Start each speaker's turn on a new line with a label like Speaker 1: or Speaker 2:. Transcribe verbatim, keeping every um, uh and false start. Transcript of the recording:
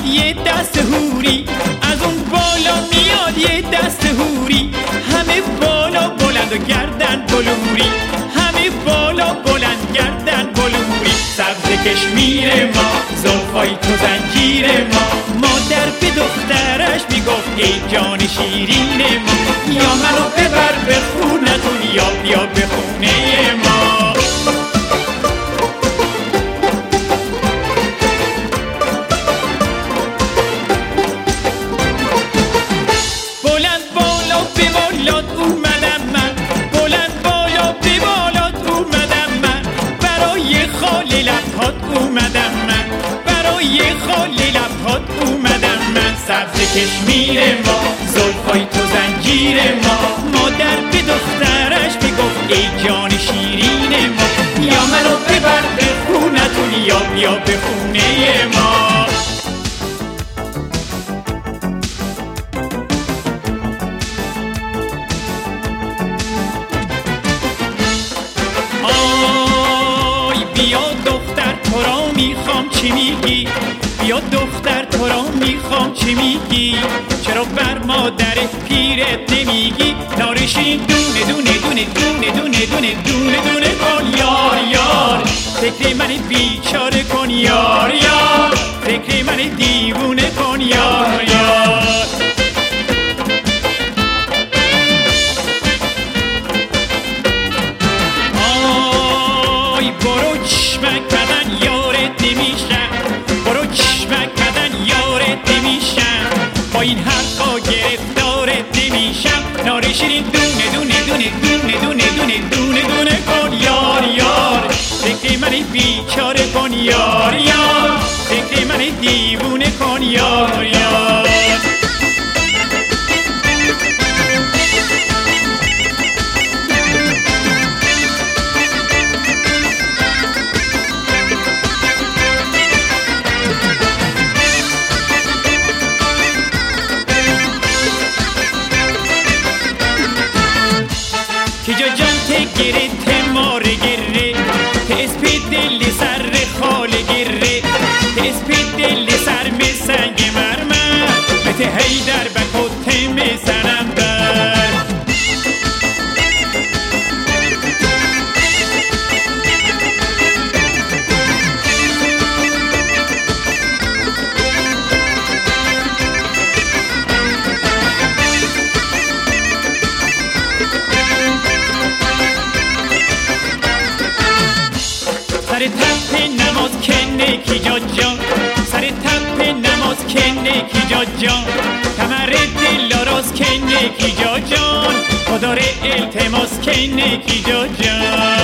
Speaker 1: میاد یه دست هوری، از اون بالا میاد یه دست هوری، همه بالا بلند و گردن بلوری، همه بالا بلند گردن بلوری. سبز کشمیر ما، زلفای تو زنجیر ما، مادر به دخترش میگفت ای جان شیرین ما، یا منو ببر به خونتون یا بیا به خونه ما. بلند بالا به بالات اومدم من، بلند بالا به بالات اومدم من، برای خالی لبهات اومدم من، برای خالی لبهات اومدم من. سبز کشمیر ما، زلفای تو زنجیر ما، مادر به دخترش میگفت ای جان شیرین ما، یا منو ببر به خونتون یا بیا به خونه ما. بیا دختر تو را میخوام چی میگی، بیا دختر تو را میخوام چی میگی، چرا بر مادر پیرت نمیگی، نارشین دونه دونه دونه دونه دونه دونه دونه دونه کن یار یار، فکر من بیچاره کن یار یار، فکر من دیوونه کن یار یار. برو چشمک بدن یارت نمیشم، برو چشمک بدن یارت نمیشم، با این حرفا گرفتارت نمیشم، نارشین دونه دونه دونه دونه دونه دونه دونه دونه کن یار یار، فکر من بیچاره کن یار یار، فکر من دیوونه کن یار یار. کجا جان ته گره ته ماره گره، ته اسپی دل سر خاله گره، ته اسپی دل سر می سنگ مرمر، ته هیدر بکو ته می سنم بر. سر تپ نماز کنه کی جا جان، سر تپ نماز کنه کی جا جان، کمر دل آراز کنه کی جا جان، خدا ره التماس کنه کی جا جان.